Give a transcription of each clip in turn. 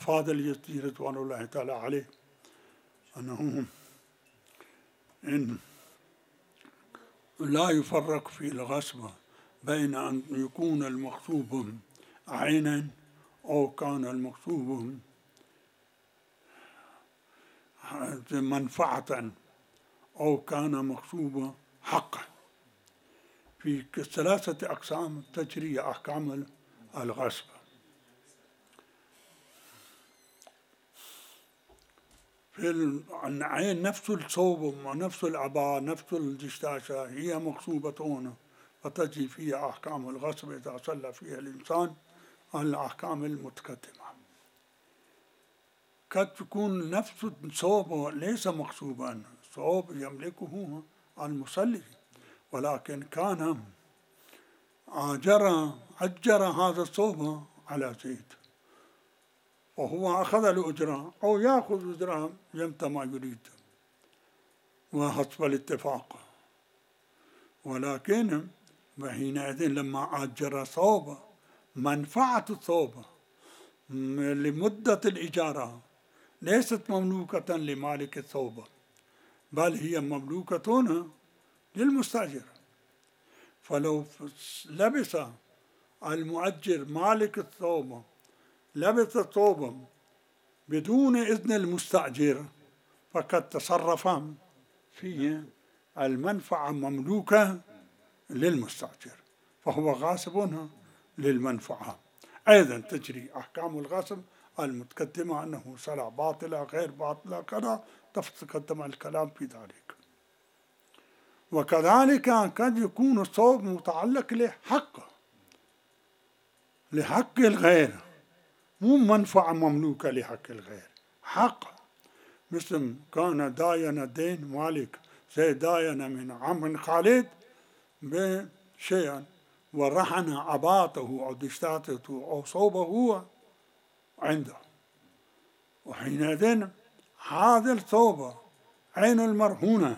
أفاد اليزدي رضوان الله تعالى عليه أنه إن لا يفرق في الغصب بين أن يكون المغصوب عينا أو كان المغصوب منفعة أو كان مغصوب حقا. في 3 أقسام تجري أحكام الغصب. في العين نفس الثوب ونفس العباء نفس الدشداشة هي مغصوبة، فتجري فيها أحكام الغصب إذا صلى فيها الإنسان الأحكام المتقدمة. قد تكون نفس الثوب ليس مغصوبا، ثوب يملكه المصلي، ولكن كان أجر هذا الثوب على زيد، وهو أخذ الأجرة أو يأخذ أجرة يمتى ما يريد وحسب الاتفاق. ولكن وحينئذ لما أجر ثوب، منفعة الثوب لمدة الإجارة ليست مملوكة لمالك الثوب، بل هي مملوكة للمستأجر. فلو لبس المؤجر مالك الثوب لبس الثوب بدون إذن المستأجر فقد تصرف فيه المنفعة مملوكة للمستأجر، فهو غاصب للمنفعة. أيضا تجري أحكام الغصب المتقدمة أنه صلاة باطلة غير باطلة كذا، تقدم الكلام في ذلك. وكذلك قد يكون الثوب متعلق لحق الغير، مو منفعة مملوكة لحق الغير، حق. مثل كان داين دين مالك زي داين من عم خالد بشيئا ورهن عباته أو دشتاته أو ثوبه عنده، وحينئذ هذا الثوب عين المرهونة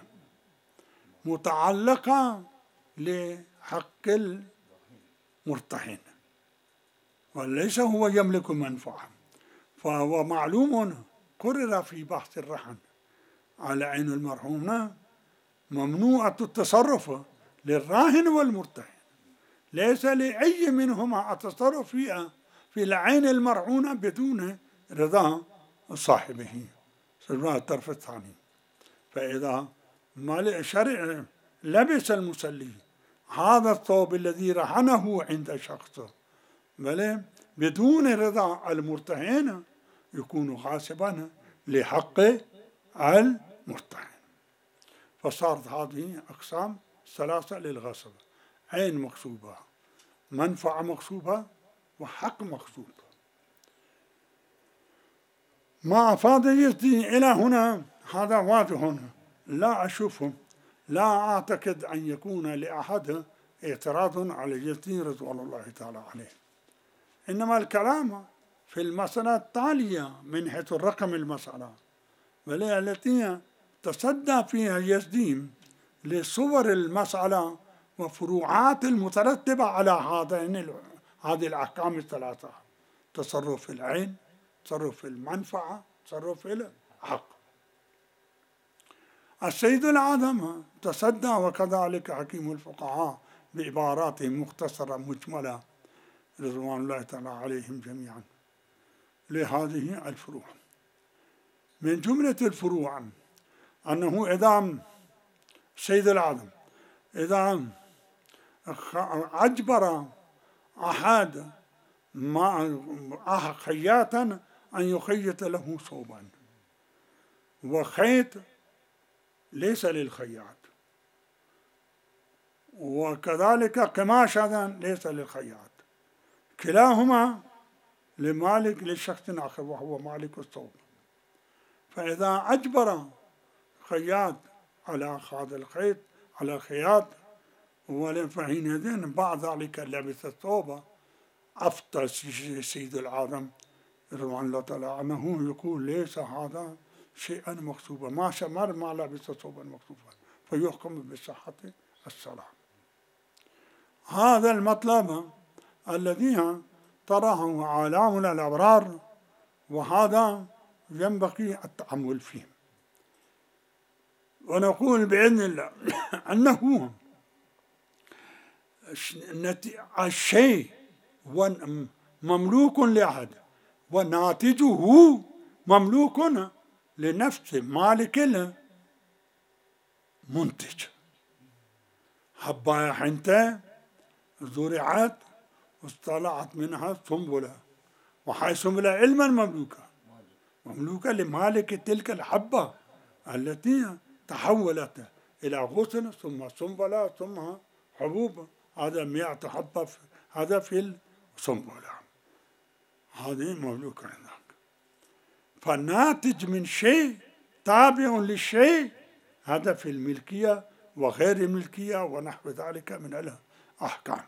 متعلقة لحق المرتهن وليس هو يملك منفعة، فهو معلوم قرر في بحث الرهن على عين المرهونة ممنوعة التصرف للراهن والمرتهن، ليس لأي منهما التصرف فيها في العين المرهونة بدون رضا صاحبه سواء الطرف الثاني. فإذا شرع لبس المصلي هذا الثوب الذي رهنه عند شخص بل بدون رضا المرتهن يكون غاصبا لحق المرتهن. فصارت هذه أقسام 3 للغصب: عين مغصوبة، منفعة مغصوبة، وحق مغصوب. ما أفاد اليزدي إلى هنا هذا واضح، لا أعتقد أن يكون لأحد اعتراض على اليزدي رضوان الله تعالى عليه، إنما الكلام في المسألة التالية من حيث الرقم المسألة، وهي التي تصدى فيها اليزدي لصور المسألة وفروعات المترتبة على هذه الأحكام ال3: تصرف في العين، تصرف في المنفعة، تصرف في الحق. السيد الأعظم تصدى وكذلك حكيم الفقهاء بعبارات مختصرة مجملة رضوان الله تعالى عليهم جميعا لهذه الفروع. من جملة الفروع أنه إذا السيد الأعظم إذا أجبر أحد خياطا أن يخيط له ثوبا، وخيط ليس للخياط، وكذلك قماشة ليس للخياط، كلاهما لمالك لشخص آخر وهو مالك الثوب. فإذا أجبر خياط على هذا الخيط على الخياط فحينئذ بعد ذلك لبس الثوب، أفتى السيد الأعظم رضوان الله تعالى عنه يقول ليس هذا شيئا مغصوبا، ما لبس ثوبا مغصوبا، فيحكم بصحة الصلاة. هذا المطلب الذي تراه عالمنا الأبرار وهذا ينبغي التأمل فيه. ونقول بإذن الله أنه الشيء مملوك لأحد وناتجه مملوك لنفس مالك المنتج. حباية حنطة زرعت واطلعت منها سنبلة، وهي سنبلة علما مملوكة لمالك تلك الحبة التي تحولت إلى غصن ثم سنبلة ثم حبوب. هذا 100 حبة هذا في السنبلة، هذه مملوكة هناك. فالناتج من شيء تابع للشيء هذا في الملكية وغير الملكية ونحو ذلك من الأحكام.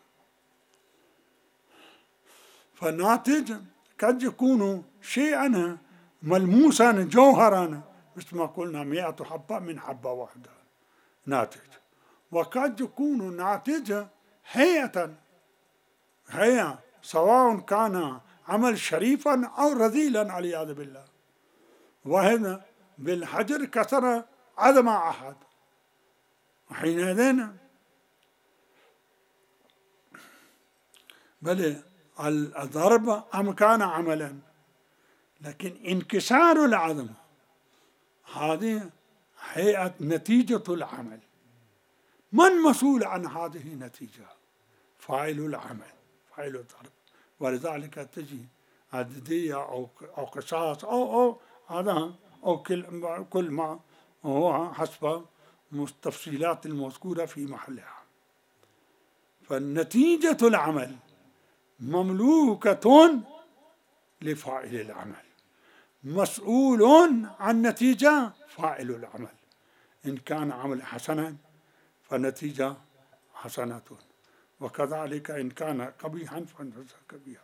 فالناتج قد يكون شيئا ملموسا جوهرا مثل ما قلنا 100 حبة من حبة واحدة ناتج، وقد يكون ناتج هيئة سواء كان عمل شريفا أو رذيلا والعياذ بالله. وهنا بالحجر كسر عدم أحد، وحينئذ بل الضرب أم كان عملا، لكن انكسار العدم هذه هيئة نتيجة العمل. من مسؤول عن هذه النتيجة؟ فاعل العمل، فاعل الضرب. ولذلك تجي عددية أو قصاص أو هذا أو كل ما هو حسب التفصيلات المذكورة في محلها. فالنتيجة العمل مملوكة لفاعل العمل، مسؤول عن نتيجة فاعل العمل. إن كان عمل حسنا فالنتيجة حسنة، وكذلك إن كان قبيحا فالنتيجة قبيحة.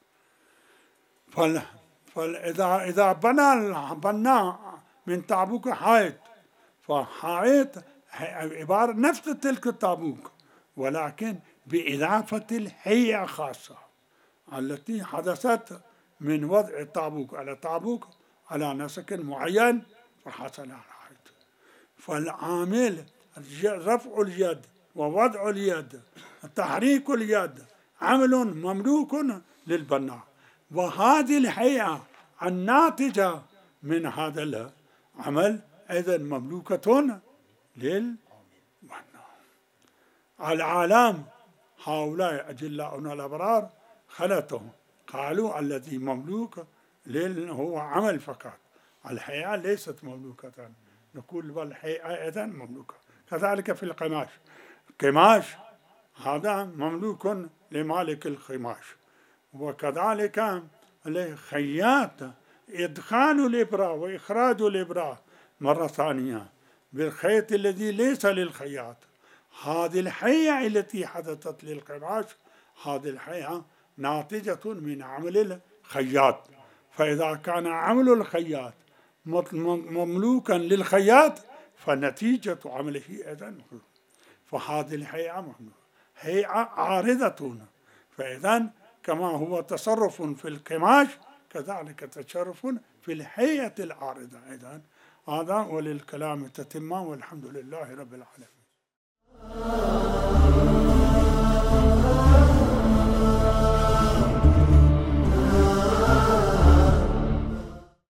فإذا بنى من تابوك حائط، فحائط عبارة نفس تلك التابوك ولكن بإضافة الهيئة خاصة التي حدثت من وضع التابوك على تابوك على نسق معين فحصل الحائط. فالعامل رفع اليد ووضع اليد تحريك اليد عمل مملوك للبناء، وهذه الهيئة الناتجة من هذا العمل أيضا مملوكة للبناء. العالم هؤلاء أجلاؤنا الأبرار خلطهم، قالوا الذي مملوك هو عمل فقط، الهيئة ليست مملوكة. نقول والهيئة أيضا مملوكة. كذلك في القماش، القماش هذا مملوك لمالك القماش. وكذلك الخياط إدخال الإبرة وإخراج الإبرة مرة ثانية بالخيط الذي ليس للخياط. هذه الهيئة التي حدثت للقماش هذه الهيئة ناتجة من عمل الخياط. فإذا كان عمل الخياط مملوكا للخياط فنتيجة عمله أيضا. فهذه الهيئة مملوكة، هيئة عارضة. فإذا كما هو تصرف في القماش كذلك تصرف في الهيئة العارضة أيضا. هذا وللكلام تتمة، والحمد لله رب العالمين.